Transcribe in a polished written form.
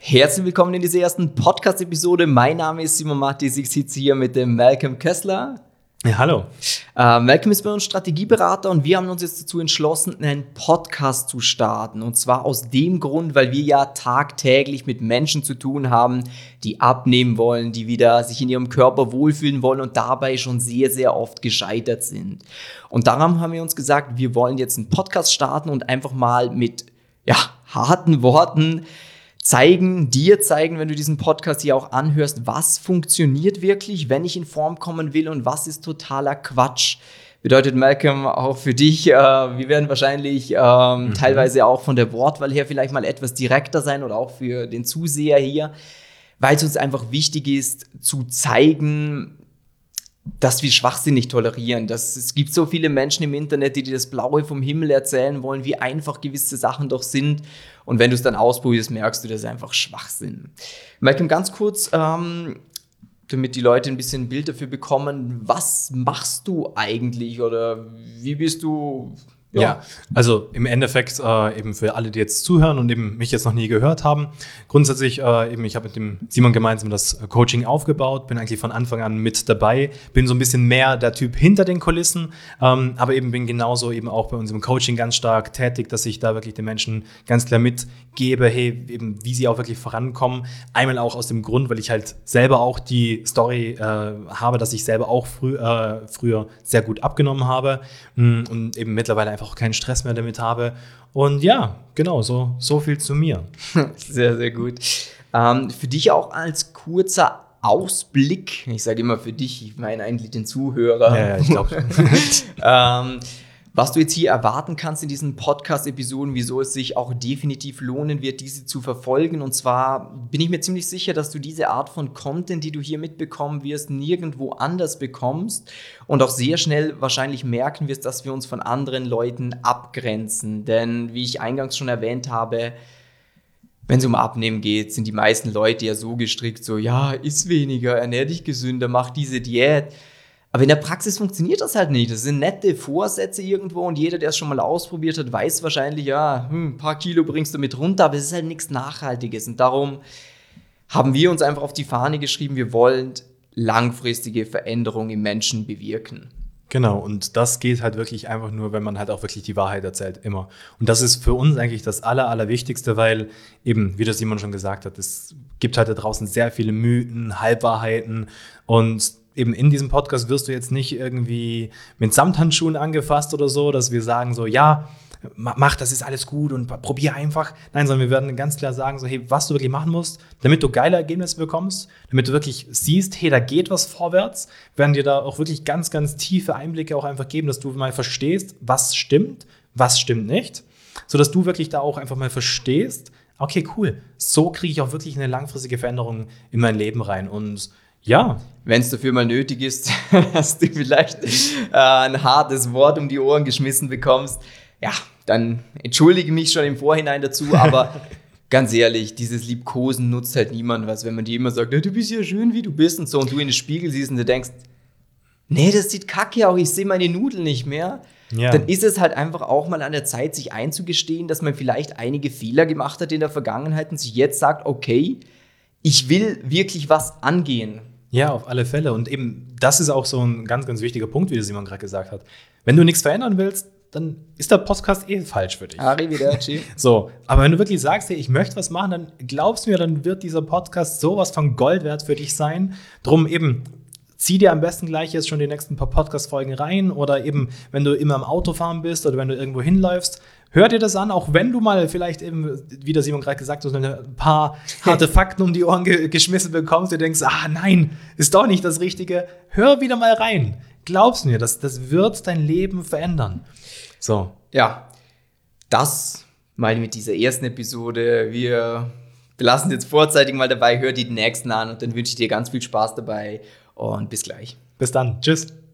Herzlich willkommen in dieser ersten Podcast-Episode. Mein Name ist Simon Mattis, ich sitze hier mit dem Malcolm Kessler. Ja, hallo. Malcolm ist bei uns Strategieberater und wir haben uns jetzt dazu entschlossen, einen Podcast zu starten. Und zwar aus dem Grund, weil wir ja tagtäglich mit Menschen zu tun haben, die abnehmen wollen, die wieder sich in ihrem Körper wohlfühlen wollen und dabei schon sehr, sehr oft gescheitert sind. Und darum haben wir uns gesagt, wir wollen jetzt einen Podcast starten und einfach mal mit harten Worten dir zeigen, wenn du diesen Podcast hier auch anhörst, was funktioniert wirklich, wenn ich in Form kommen will und was ist totaler Quatsch. Bedeutet, Malcolm, auch für dich, wir werden wahrscheinlich teilweise auch von der Wortwahl her vielleicht mal etwas direkter sein oder auch für den Zuseher hier, weil es uns einfach wichtig ist, zu zeigen, dass wir Schwachsinn nicht tolerieren. Es gibt so viele Menschen im Internet, die dir das Blaue vom Himmel erzählen wollen, wie einfach gewisse Sachen doch sind. Und wenn du es dann ausprobierst, merkst du, das ist einfach Schwachsinn. Malcolm, ganz kurz, damit die Leute ein bisschen ein Bild dafür bekommen, was machst du eigentlich oder wie bist du? Ja, also im Endeffekt eben für alle, die jetzt zuhören und eben mich jetzt noch nie gehört haben, grundsätzlich ich habe mit dem Simon gemeinsam das Coaching aufgebaut, bin eigentlich von Anfang an mit dabei, bin so ein bisschen mehr der Typ hinter den Kulissen, aber eben bin genauso eben auch bei unserem Coaching ganz stark tätig, dass ich da wirklich den Menschen ganz klar mitgebe, hey, eben wie sie auch wirklich vorankommen. Einmal auch aus dem Grund, weil ich halt selber auch die Story habe, dass ich selber auch früher sehr gut abgenommen habe und eben mittlerweile einfach auch keinen Stress mehr damit habe. Und ja, genau, so viel zu mir. Sehr, sehr gut. Für dich auch als kurzer Ausblick, ich sage immer für dich, ich meine eigentlich den Zuhörer. Ja, ich glaube. Was du jetzt hier erwarten kannst in diesen Podcast-Episoden, wieso es sich auch definitiv lohnen wird, diese zu verfolgen. Und zwar bin ich mir ziemlich sicher, dass du diese Art von Content, die du hier mitbekommen wirst, nirgendwo anders bekommst und auch sehr schnell wahrscheinlich merken wirst, dass wir uns von anderen Leuten abgrenzen. Denn wie ich eingangs schon erwähnt habe, wenn es um Abnehmen geht, sind die meisten Leute ja so gestrickt, so ja, iss weniger, ernähr dich gesünder, mach diese Diät. Aber in der Praxis funktioniert das halt nicht. Das sind nette Vorsätze irgendwo und jeder, der es schon mal ausprobiert hat, weiß wahrscheinlich, ein paar Kilo bringst du mit runter, aber es ist halt nichts Nachhaltiges. Und darum haben wir uns einfach auf die Fahne geschrieben, wir wollen langfristige Veränderungen im Menschen bewirken. Genau, und das geht halt wirklich einfach nur, wenn man halt auch wirklich die Wahrheit erzählt, immer. Und das ist für uns eigentlich das Allerwichtigste, weil eben, wie das Simon schon gesagt hat, es gibt halt da draußen sehr viele Mythen, Halbwahrheiten und eben in diesem Podcast wirst du jetzt nicht irgendwie mit Samthandschuhen angefasst oder so, dass wir sagen so, ja, mach, das ist alles gut und probier einfach. Nein, sondern wir werden ganz klar sagen so, hey, was du wirklich machen musst, damit du geile Ergebnisse bekommst, damit du wirklich siehst, hey, da geht was vorwärts, werden dir da auch wirklich ganz, ganz tiefe Einblicke auch einfach geben, dass du mal verstehst, was stimmt nicht, sodass du wirklich da auch einfach mal verstehst, okay, cool, so kriege ich auch wirklich eine langfristige Veränderung in mein Leben rein und ja. Wenn es dafür mal nötig ist, dass du vielleicht ein hartes Wort um die Ohren geschmissen bekommst, ja, dann entschuldige mich schon im Vorhinein dazu, aber ganz ehrlich, dieses Liebkosen nutzt halt niemand was, wenn man dir immer sagt, du bist ja schön, wie du bist und so und du in den Spiegel siehst und du denkst, nee, das sieht kacke aus, ich sehe meine Nudeln nicht mehr. Ja. Dann ist es halt einfach auch mal an der Zeit, sich einzugestehen, dass man vielleicht einige Fehler gemacht hat in der Vergangenheit und sich jetzt sagt, okay, ich will wirklich was angehen. Ja, auf alle Fälle. Und eben, das ist auch so ein ganz, ganz wichtiger Punkt, wie der Simon gerade gesagt hat. Wenn du nichts verändern willst, dann ist der Podcast falsch für dich. Arrivederci. So, aber wenn du wirklich sagst, hey, ich möchte was machen, dann glaubst du mir, dann wird dieser Podcast sowas von Gold wert für dich sein. Drum eben, zieh dir am besten gleich jetzt schon die nächsten paar Podcast-Folgen rein oder eben, wenn du immer im Autofahren bist oder wenn du irgendwo hinläufst, hör dir das an, auch wenn du mal vielleicht eben, wie der Simon gerade gesagt hat, ein paar harte Fakten um die Ohren geschmissen bekommst, du denkst, nein, ist doch nicht das Richtige. Hör wieder mal rein. Glaub's mir, das wird dein Leben verändern. So. Ja, das mal mit dieser ersten Episode. Wir belassen jetzt vorzeitig mal dabei, hör die nächsten an und dann wünsche ich dir ganz viel Spaß dabei und bis gleich. Bis dann. Tschüss.